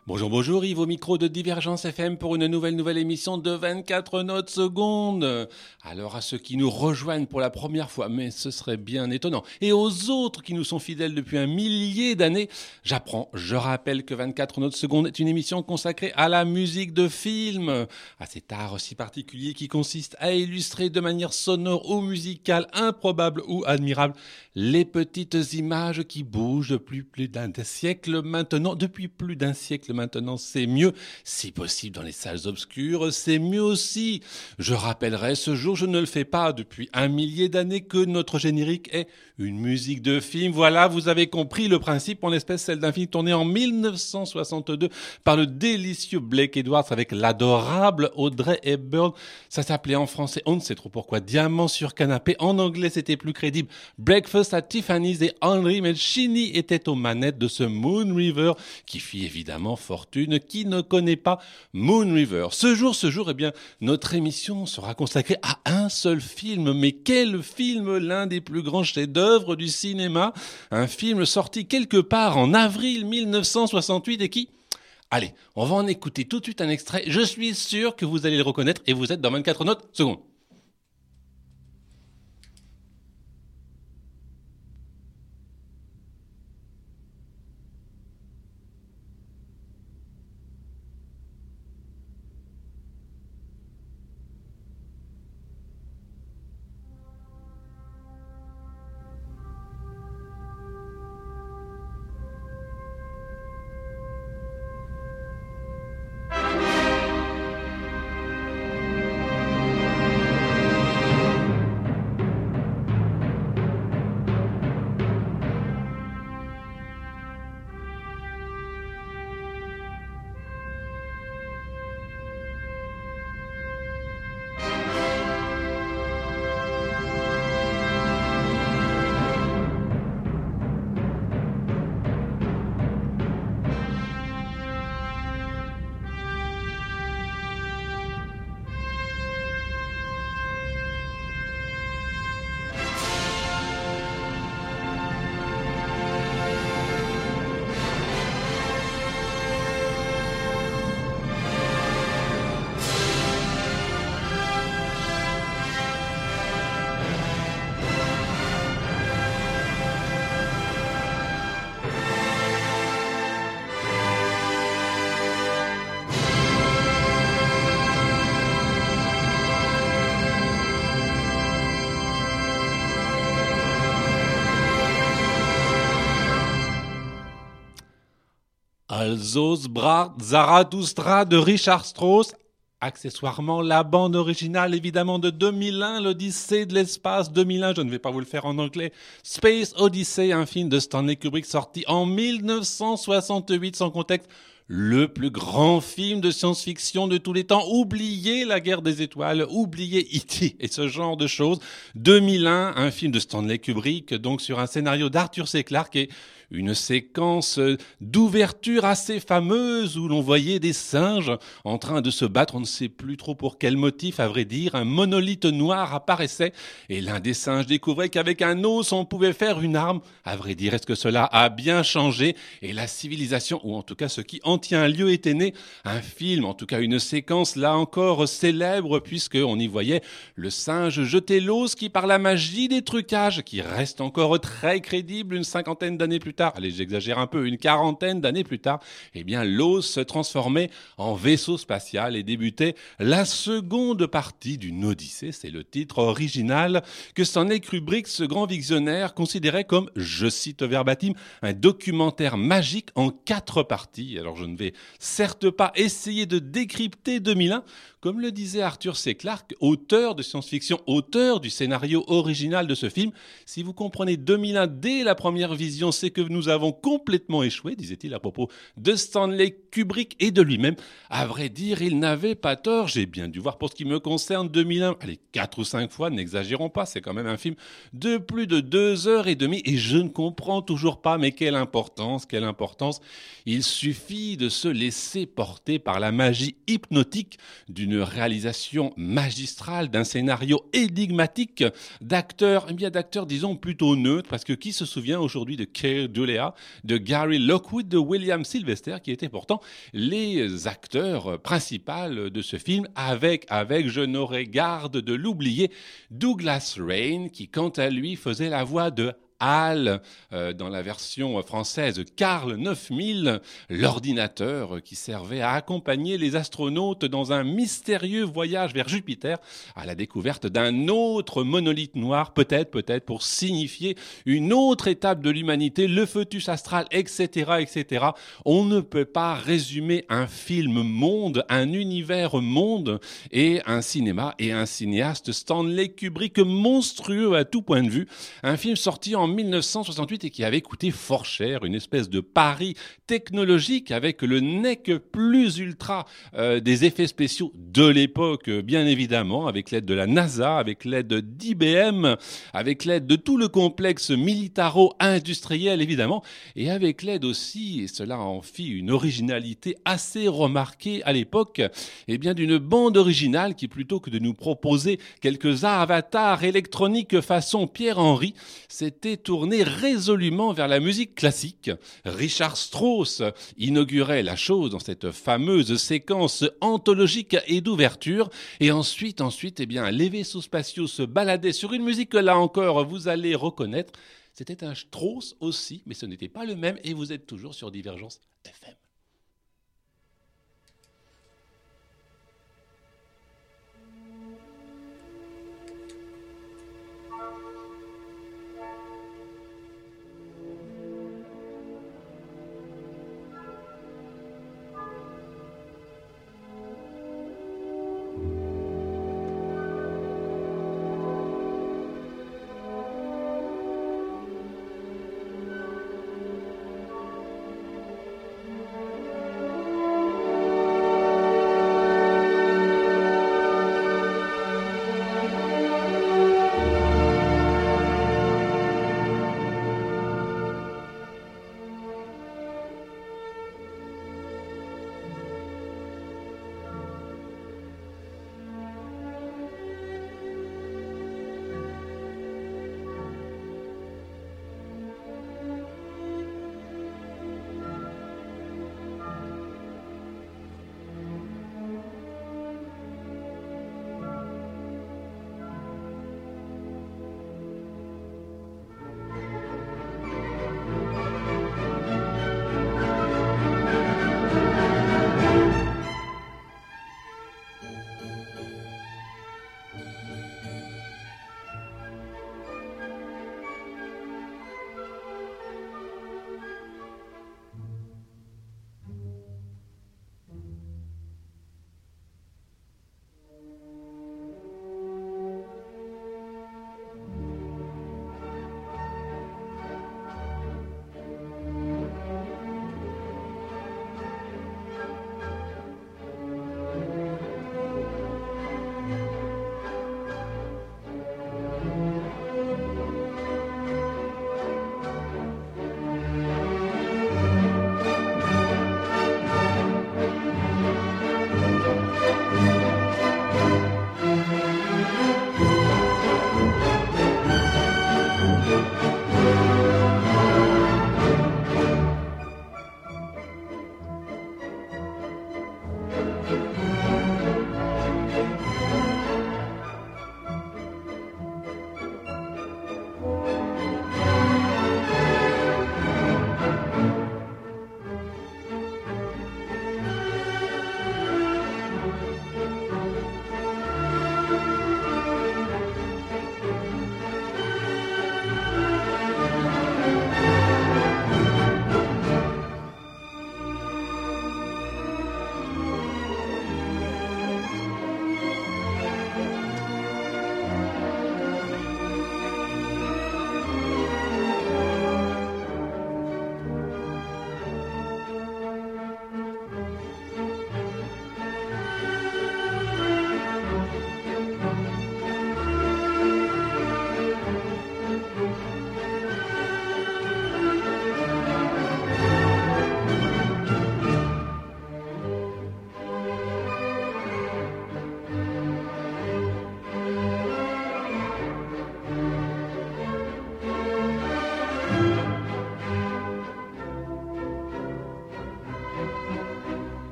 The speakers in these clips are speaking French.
Bonjour, bonjour, Yves au micro de Divergence FM pour une nouvelle émission de 24 notes secondes. Alors à ceux qui nous rejoignent pour la première fois, mais ce serait bien étonnant, et aux autres qui nous sont fidèles depuis un millier d'années, je rappelle que 24 notes secondes est une émission consacrée à la musique de film, à cet art si particulier qui consiste à illustrer de manière sonore ou musicale, improbable ou admirable, les petites images qui bougent depuis plus d'un siècle maintenant, c'est mieux. Si possible dans les salles obscures, c'est mieux aussi. Je rappellerai ce jour, je ne le fais pas depuis un millier d'années, que notre générique est une musique de film. Voilà, vous avez compris le principe, en l'espèce celle d'un film tourné en 1962 par le délicieux Blake Edwards avec l'adorable Audrey Hepburn. Ça s'appelait en français, on ne sait trop pourquoi, Diamant sur canapé. En anglais, c'était plus crédible, Breakfast at Tiffany's, et Henry Mancini était aux manettes de ce Moon River qui fit évidemment fortune. Qui ne connaît pas Moon River? Ce jour, eh bien, notre émission sera consacrée à un seul film. Mais quel film? L'un des plus grands chefs-d'œuvre du cinéma. Un film sorti quelque part en avril 1968 et qui... Allez, on va en écouter tout de suite un extrait. Je suis sûr que vous allez le reconnaître et vous êtes dans 24 notes secondes. Alsos Brat Zarathustra de Richard Strauss. Accessoirement, la bande originale, évidemment, de 2001, l'Odyssée de l'espace 2001, je ne vais pas vous le faire en anglais. Space Odyssey, un film de Stanley Kubrick sorti en 1968, sans contexte. Le plus grand film de science-fiction de tous les temps. Oubliez la guerre des étoiles, oubliez E.T. et ce genre de choses. 2001, un film de Stanley Kubrick, donc sur un scénario d'Arthur C. Clarke et une séquence d'ouverture assez fameuse où l'on voyait des singes en train de se battre, on ne sait plus trop pour quel motif, à vrai dire. Un monolithe noir apparaissait et l'un des singes découvrait qu'avec un os on pouvait faire une arme. À vrai dire, est-ce que cela a bien changé? Et la civilisation, ou en tout cas ce qui en tient lieu, était né. Un film, en tout cas une séquence là encore célèbre, puisqu'on y voyait le singe jeter l'os qui, par la magie des trucages, qui reste encore très crédible une cinquantaine d'années plus tard, allez, j'exagère un peu, une quarantaine d'années plus tard, eh bien l'os se transformait en vaisseau spatial et débutait la seconde partie d'une Odyssée. C'est le titre original que Stanley Kubrick, ce grand visionnaire, considérait comme, je cite verbatim, un documentaire magique en 4 parties. Alors je ne vais certes pas essayer de décrypter 2001, comme le disait Arthur C. Clarke, auteur de science-fiction, auteur du scénario original de ce film. Si vous comprenez 2001 dès la première vision, c'est que nous avons complètement échoué, disait-il à propos de Stanley Kubrick et de lui-même. À vrai dire, il n'avait pas tort. J'ai bien dû voir, pour ce qui me concerne, 2001, allez, 4 ou 5 fois, n'exagérons pas, c'est quand même un film de plus de 2 heures et demie, et je ne comprends toujours pas, mais quelle importance. Il suffit de se laisser porter par la magie hypnotique d'une réalisation magistrale, d'un scénario énigmatique, d'acteurs, disons plutôt neutres, parce que qui se souvient aujourd'hui de Keir Dulea, de Gary Lockwood, de William Sylvester, qui étaient pourtant les acteurs principaux de ce film, avec, je n'aurais garde de l'oublier, Douglas Rain, qui quant à lui faisait la voix de HAL dans la version française, Carl 9000, l'ordinateur qui servait à accompagner les astronautes dans un mystérieux voyage vers Jupiter à la découverte d'un autre monolithe noir, peut-être pour signifier une autre étape de l'humanité, le foetus astral, etc. On ne peut pas résumer un film monde, un univers monde et un cinéma et un cinéaste Stanley Kubrick monstrueux à tout point de vue. Un film sorti en 1968 et qui avait coûté fort cher, une espèce de pari technologique avec le nec plus ultra des effets spéciaux de l'époque, bien évidemment, avec l'aide de la NASA, avec l'aide d'IBM, avec l'aide de tout le complexe militaro-industriel évidemment, et avec l'aide aussi, et cela en fit une originalité assez remarquée à l'époque, eh bien d'une bande originale qui, plutôt que de nous proposer quelques avatars électroniques façon Pierre-Henry, s'était tourné résolument vers la musique classique. Richard Strauss inaugurait la chose dans cette fameuse séquence anthologique et d'ouverture. Et ensuite, eh bien, les vaisseaux spatiaux se baladaient sur une musique que là encore, vous allez reconnaître. C'était un Strauss aussi, mais ce n'était pas le même. Et vous êtes toujours sur Divergence FM.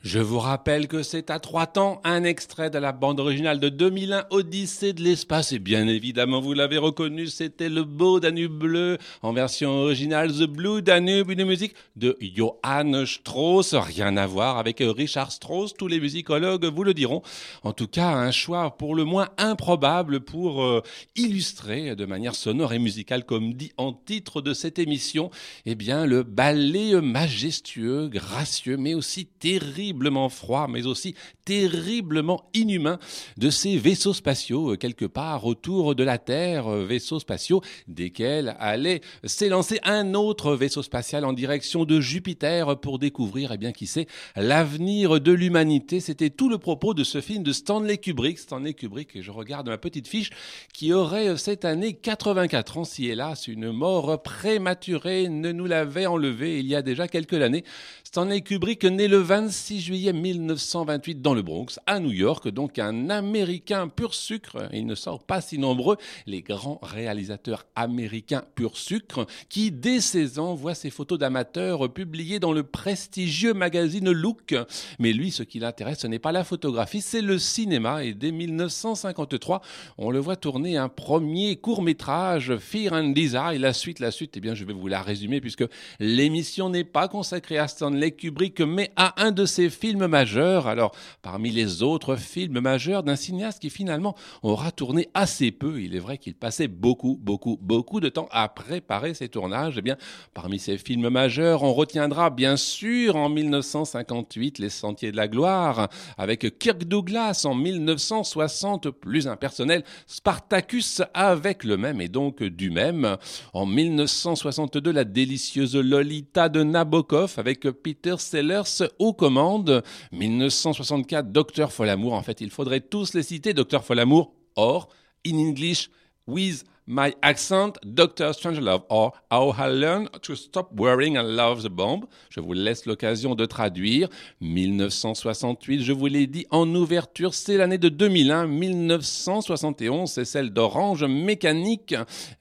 Je vous rappelle que c'est à 3 temps, un extrait de la bande originale de 2001, Odyssée de l'espace. Et bien évidemment, vous l'avez reconnu, c'était le beau Danube bleu, en version originale, The Blue Danube, une musique de Johann Strauss. Rien à voir avec Richard Strauss, tous les musicologues vous le diront. En tout cas, un choix pour le moins improbable pour illustrer de manière sonore et musicale, comme dit en titre de cette émission, eh bien, le ballet majestueux, gracieux, mais aussi terriblement froid, mais aussi terriblement inhumain de ces vaisseaux spatiaux quelque part autour de la Terre, vaisseaux spatiaux desquels allait s'élancer un autre vaisseau spatial en direction de Jupiter pour découvrir, eh bien, qui sait, l'avenir de l'humanité. C'était tout le propos de ce film de Stanley Kubrick. Stanley Kubrick, et je regarde ma petite fiche, qui aurait cette année 84 ans, si hélas une mort prématurée ne nous l'avait enlevé il y a déjà quelques années. Stanley Kubrick, né le 26 juillet 1928 dans le Bronx, à New York, donc un Américain pur sucre. Il ne sort pas si nombreux, les grands réalisateurs américains pur sucre, qui dès 16 ans voient ses photos d'amateurs publiées dans le prestigieux magazine Look. Mais lui, ce qui l'intéresse, ce n'est pas la photographie, c'est le cinéma. Et dès 1953, on le voit tourner un premier court-métrage, Fear and Desire. Et la suite, eh bien, je vais vous la résumer puisque l'émission n'est pas consacrée à Stanley Kubrick, mais à un de ses films majeurs. Alors, parmi les autres films majeurs d'un cinéaste qui finalement aura tourné assez peu, il est vrai qu'il passait beaucoup de temps à préparer ses tournages. Eh bien, parmi ces films majeurs, on retiendra bien sûr en 1958 Les Sentiers de la Gloire, avec Kirk Douglas en 1960, plus impersonnel, Spartacus avec le même et donc du même. En 1962, La délicieuse Lolita de Nabokov avec Peter Sellers aux commandes. 1964, Dr. Folamour. En fait, il faudrait tous les citer. Dr. Folamour, or, in English, with my accent, Dr. Strangelove, or How I Learned to Stop Worrying and Love the Bomb. Je vous laisse l'occasion de traduire. 1968, je vous l'ai dit en ouverture, c'est l'année de 2001. 1971, c'est celle d'Orange Mécanique.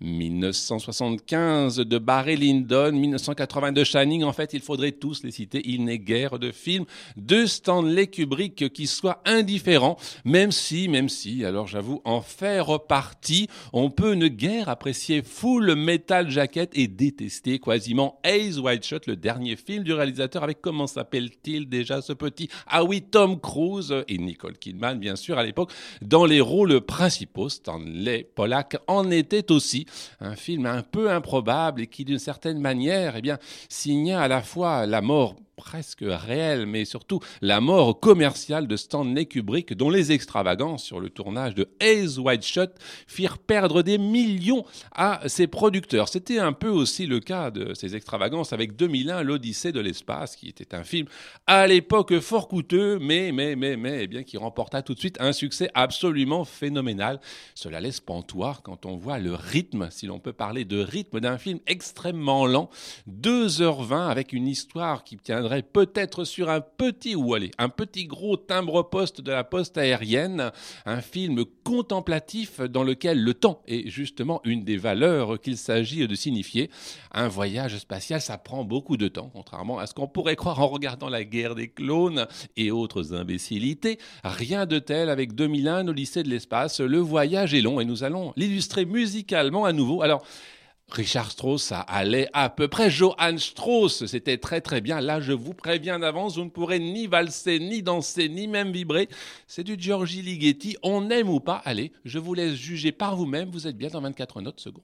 1975 de Barry Lyndon. 1980 de Shining. En fait, il faudrait tous les citer. Il n'est guère de film de Stanley Kubrick qui soit indifférent. Même si, alors j'avoue, en faire partie, on peut ne guère apprécier Full Metal Jacket et détester quasiment Eyes Wide Shut, le dernier film du réalisateur avec, comment s'appelle-t-il déjà ce petit? Ah oui, Tom Cruise et Nicole Kidman, bien sûr, à l'époque, dans les rôles principaux. Stanley Pollack en était aussi. Un film un peu improbable et qui, d'une certaine manière, eh bien, signa à la fois la mort presque réelle, mais surtout la mort commerciale de Stanley Kubrick, dont les extravagances sur le tournage de Eyes Wide Shut firent perdre des millions à ses producteurs. C'était un peu aussi le cas de ces extravagances avec 2001, l'Odyssée de l'espace, qui était un film à l'époque fort coûteux, mais eh bien, qui remporta tout de suite un succès absolument phénoménal. Cela laisse pantoir quand on voit le rythme, si l'on peut parler de rythme d'un film extrêmement lent, 2h20 avec une histoire qui tiendrait peut-être sur un petit gros timbre-poste de la poste aérienne, un film contemplatif dans lequel le temps est justement une des valeurs qu'il s'agit de signifier. Un voyage spatial, ça prend beaucoup de temps, contrairement à ce qu'on pourrait croire en regardant La Guerre des clones et autres imbécilités. Rien de tel avec 2001, l'Odyssée de l'espace. Le voyage est long et nous allons l'illustrer musicalement à nouveau. Alors, Richard Strauss, ça allait à peu près. Johann Strauss, c'était très bien. Là, je vous préviens d'avance, vous ne pourrez ni valser, ni danser, ni même vibrer. C'est du Giorgi Ligeti. On aime ou pas? Allez, je vous laisse juger par vous-même. Vous êtes bien dans 24 notes secondes.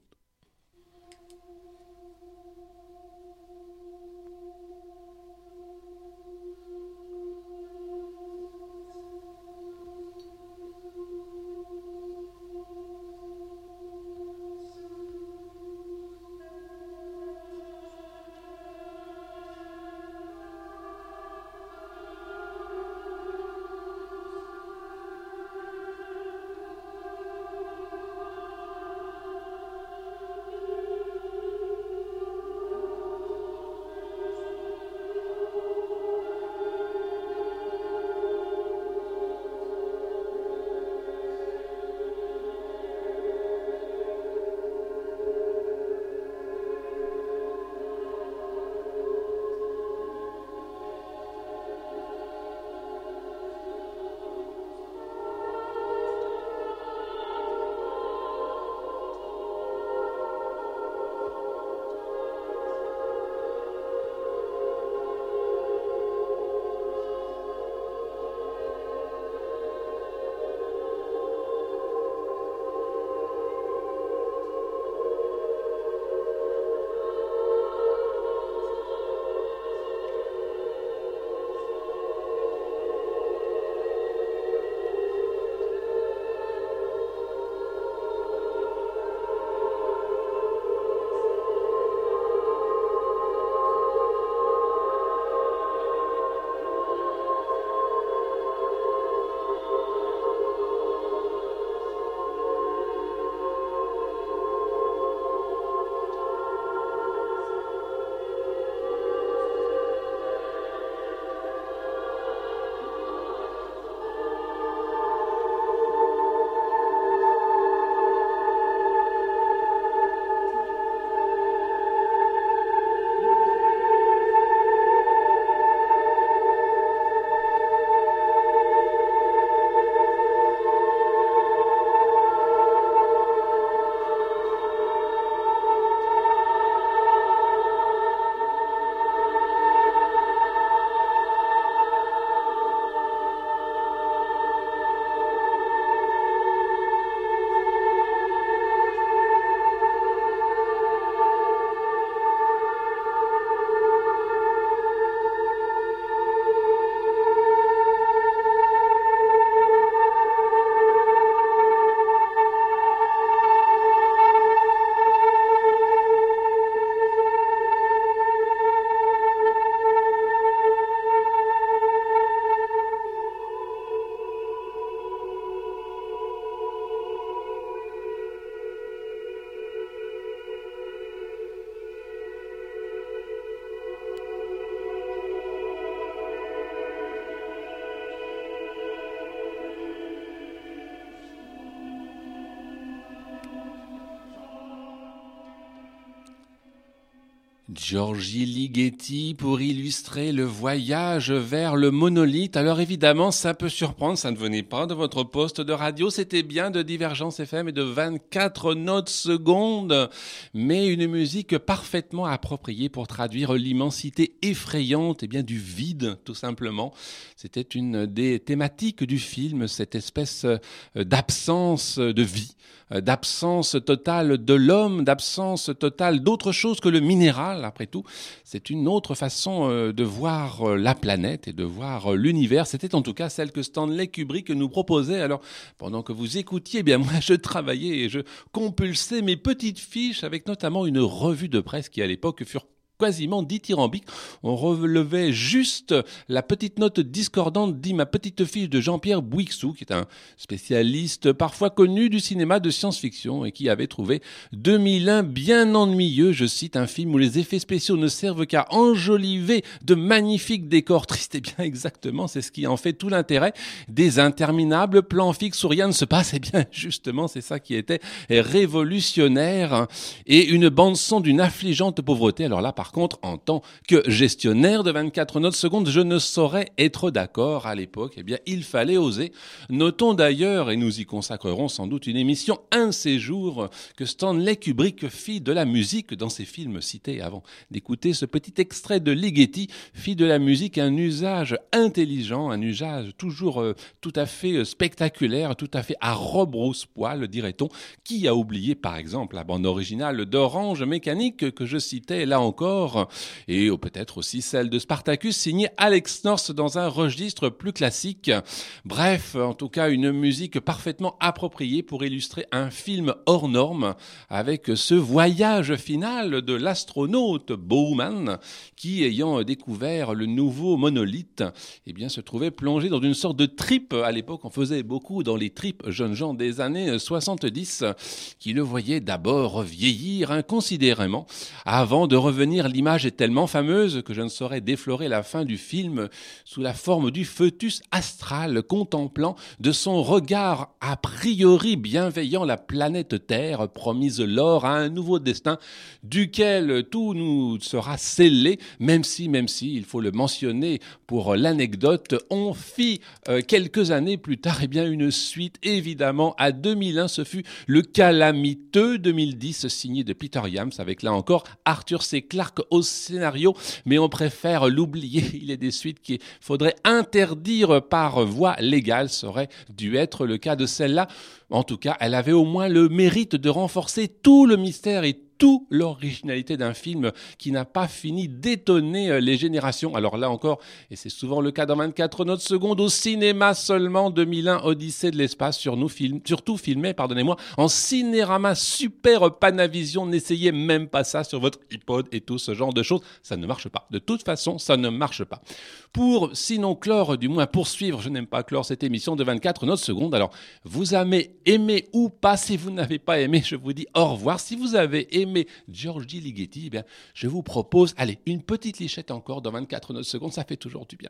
Giorgi Ligeti pour illustrer le voyage vers le monolithe. Alors évidemment, ça peut surprendre, ça ne venait pas de votre poste de radio, c'était bien de Divergence FM et de 24 notes secondes, mais une musique parfaitement appropriée pour traduire l'immensité effrayante et bien du vide, tout simplement. C'était une des thématiques du film, cette espèce d'absence de vie, d'absence totale de l'homme, d'absence totale d'autre chose que le minéral, après tout. C'est une autre façon de voir la planète et de voir l'univers. C'était en tout cas celle que Stanley Kubrick nous proposait. Alors, pendant que vous écoutiez, eh bien moi je travaillais et je compulsais mes petites fiches avec notamment une revue de presse qui à l'époque furent quasiment dithyrambique. On relevait juste la petite note discordante, dit ma petite fiche de Jean-Pierre Bouixou, qui est un spécialiste parfois connu du cinéma de science-fiction et qui avait trouvé 2001 bien ennuyeux. Je cite, un film où les effets spéciaux ne servent qu'à enjoliver de magnifiques décors tristes. Et bien exactement, c'est ce qui en fait tout l'intérêt des interminables plans fixes où rien ne se passe. Et bien justement, c'est ça qui était révolutionnaire. Et une bande-son d'une affligeante pauvreté. Alors là, par contre, en tant que gestionnaire de 24 notes secondes, je ne saurais être d'accord à l'époque. Eh bien, il fallait oser. Notons d'ailleurs, et nous y consacrerons sans doute une émission un de ces jours, que Stanley Kubrick fit de la musique dans ses films cités avant d'écouter ce petit extrait de Ligeti, fit de la musique un usage intelligent, un usage toujours tout à fait spectaculaire, tout à fait à rebrousse-poil, dirait-on. Qui a oublié, par exemple, la bande originale d'Orange Mécanique que je citais là encore, et peut-être aussi celle de Spartacus signée Alex North dans un registre plus classique. Bref, en tout cas une musique parfaitement appropriée pour illustrer un film hors norme avec ce voyage final de l'astronaute Bowman qui, ayant découvert le nouveau monolithe, eh bien, se trouvait plongé dans une sorte de trip. À l'époque, on faisait beaucoup dans les trips jeunes gens des années 70 qui le voyaient d'abord vieillir inconsidérément avant de revenir. L'image est tellement fameuse que je ne saurais déflorer la fin du film sous la forme du fœtus astral contemplant de son regard a priori bienveillant la planète Terre, promise l'or à un nouveau destin duquel tout nous sera scellé, même si, il faut le mentionner pour l'anecdote, on fit quelques années plus tard eh bien une suite évidemment à 2001, ce fut le calamiteux 2010 signé de Peter Yams avec là encore Arthur C. Clarke au scénario, mais on préfère l'oublier. Il est des suites qu'il faudrait interdire par voie légale. Ça aurait dû être le cas de celle-là. En tout cas, elle avait au moins le mérite de renforcer tout le mystère et toute l'originalité d'un film qui n'a pas fini d'étonner les générations. Alors là encore, et c'est souvent le cas dans 24 notes secondes, au cinéma seulement 2001 Odyssée de l'espace, surtout filmé, en cinérama super Panavision. N'essayez même pas ça sur votre iPod et tout ce genre de choses. Ça ne marche pas. De toute façon, ça ne marche pas. Pour, sinon clore, du moins poursuivre, je n'aime pas clore cette émission de 24 notes secondes. Alors, vous avez aimé ou pas? Si vous n'avez pas aimé, je vous dis au revoir. Si vous avez aimé Giorgi Ligeti, eh bien, je vous propose, allez, une petite lichette encore dans 24 notes secondes, ça fait toujours du bien.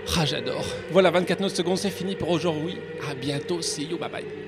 Ah, j'adore. Voilà, 29 secondes, c'est fini pour aujourd'hui. À bientôt, see you, bye bye.